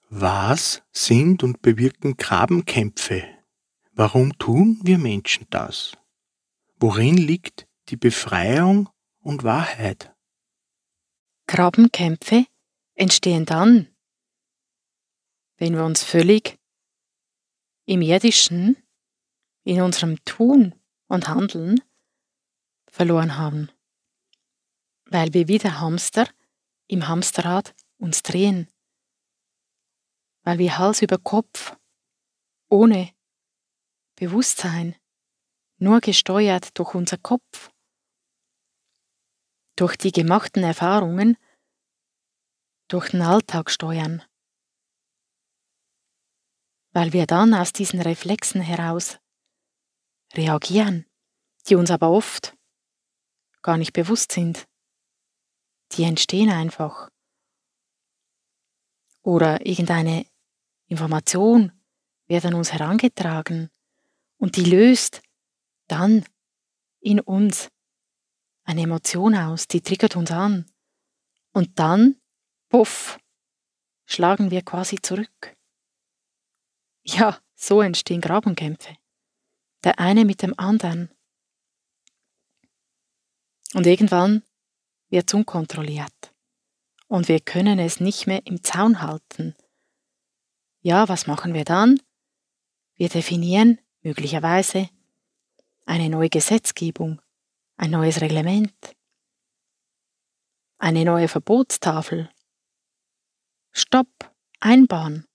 Was sind und bewirken Grabenkämpfe? Warum tun wir Menschen das? Worin liegt die Befreiung und Wahrheit? Grabenkämpfe entstehen dann, wenn wir uns völlig im Irdischen, in unserem Tun und Handeln verloren haben, weil wir wie der Hamster im Hamsterrad uns drehen, weil wir Hals über Kopf, ohne Bewusstsein, nur gesteuert durch unser Kopf, durch die gemachten Erfahrungen, durch den Alltag steuern, weil wir dann aus diesen Reflexen heraus reagieren, die uns aber oft gar nicht bewusst sind. Die entstehen einfach. Oder irgendeine Information wird an uns herangetragen und die löst dann in uns eine Emotion aus, die triggert uns an. Und dann, puff, schlagen wir quasi zurück. Ja, so entstehen Grabenkämpfe. Der eine mit dem anderen. Und irgendwann wird es unkontrolliert. Und wir können es nicht mehr im Zaun halten. Ja, was machen wir dann? Wir definieren möglicherweise eine neue Gesetzgebung, ein neues Reglement, eine neue Verbotstafel. Stopp, Einbahn.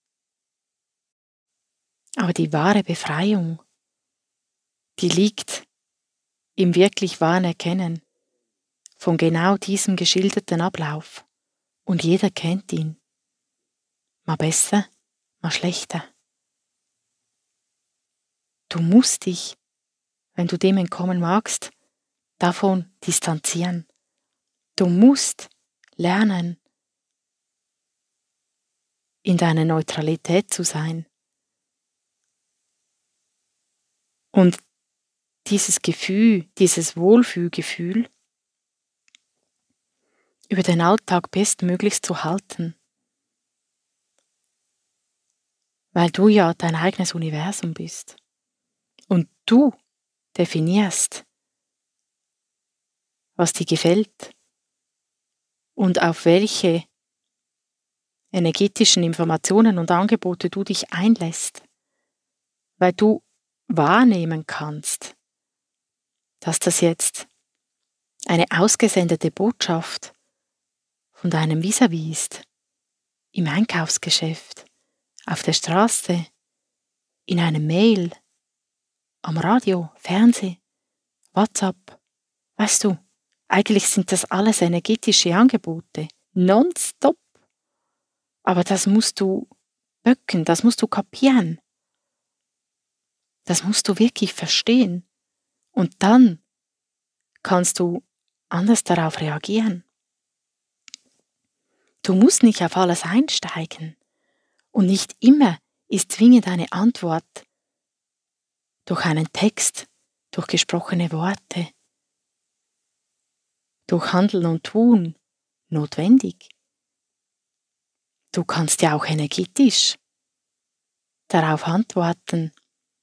Aber die wahre Befreiung, die liegt im wirklich wahren Erkennen von genau diesem geschilderten Ablauf. Und jeder kennt ihn. Mal besser, mal schlechter. Du musst dich, wenn du dem entkommen magst, davon distanzieren. Du musst lernen, in deiner Neutralität zu sein. Und dieses Gefühl, dieses Wohlfühlgefühl über den Alltag bestmöglichst zu halten. Weil du ja dein eigenes Universum bist. Und du definierst, was dir gefällt und auf welche energetischen Informationen und Angebote du dich einlässt, weil du wahrnehmen kannst, dass das jetzt eine ausgesendete Botschaft von deinem Vis-à-vis ist, im Einkaufsgeschäft, auf der Straße, in einer Mail, am Radio, Fernsehen, WhatsApp. Weißt du, eigentlich sind das alles energetische Angebote, nonstop. Aber das musst du böcken, das musst du kapieren. Das musst du wirklich verstehen. Und dann kannst du anders darauf reagieren. Du musst nicht auf alles einsteigen. Und nicht immer ist zwingend eine Antwort durch einen Text, durch gesprochene Worte, durch Handeln und Tun notwendig. Du kannst ja auch energetisch darauf antworten,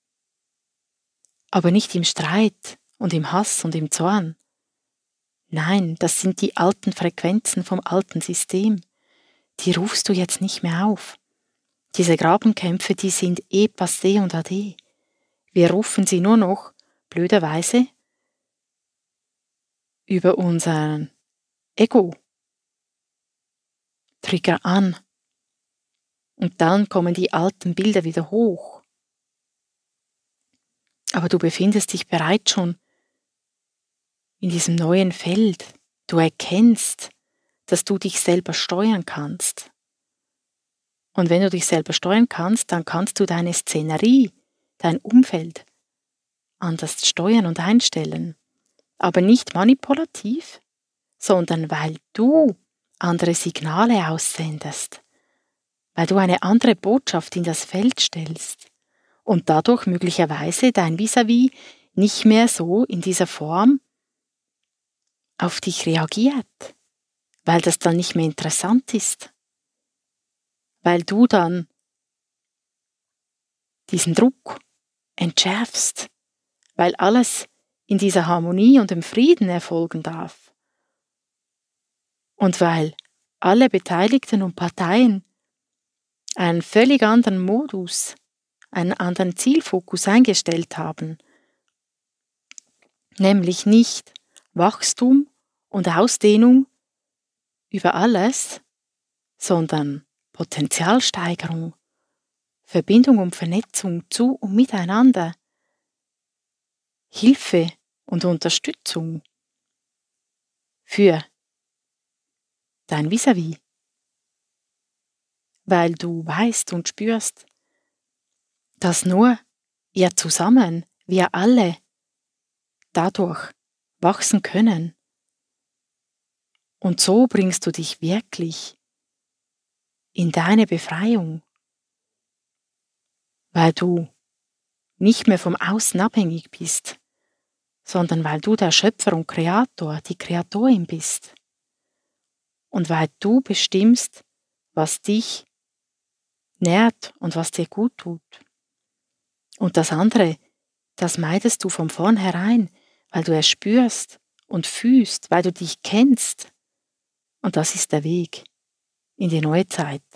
aber nicht im Streit und im Hass und im Zorn. Nein, das sind die alten Frequenzen vom alten System. Die rufst du jetzt nicht mehr auf. Diese Grabenkämpfe, die sind passé und ade. Wir rufen sie nur noch, blöderweise, über unseren Ego-Trigger an. Und dann kommen die alten Bilder wieder hoch. Aber du befindest dich bereits schon in diesem neuen Feld. Du erkennst, dass du dich selber steuern kannst. Und wenn du dich selber steuern kannst, dann kannst du deine Szenerie, dein Umfeld anders steuern und einstellen. Aber nicht manipulativ, sondern weil du andere Signale aussendest, weil du eine andere Botschaft in das Feld stellst und dadurch möglicherweise dein Vis-à-vis nicht mehr so in dieser Form auf dich reagiert, weil das dann nicht mehr interessant ist. weil du dann diesen Druck entschärfst, weil alles in dieser Harmonie und im Frieden erfolgen darf. Und weil alle Beteiligten und Parteien einen völlig anderen Modus, einen anderen Zielfokus eingestellt haben, nämlich nicht Wachstum und Ausdehnung über alles, sondern Potenzialsteigerung, Verbindung und Vernetzung zu und miteinander, Hilfe und Unterstützung für dein Vis-à-vis, weil du weißt und spürst, dass nur ihr zusammen, wir alle, dadurch wachsen können. Und so bringst du dich wirklich in deine Befreiung, weil du nicht mehr vom Außen abhängig bist, sondern weil du der Schöpfer und Kreator, die Kreatorin bist. Und weil du bestimmst, was dich nährt und was dir gut tut. Und das andere, das meidest du von vornherein, weil du es spürst und fühlst, weil du dich kennst. Und das ist der Weg in die neue Zeit.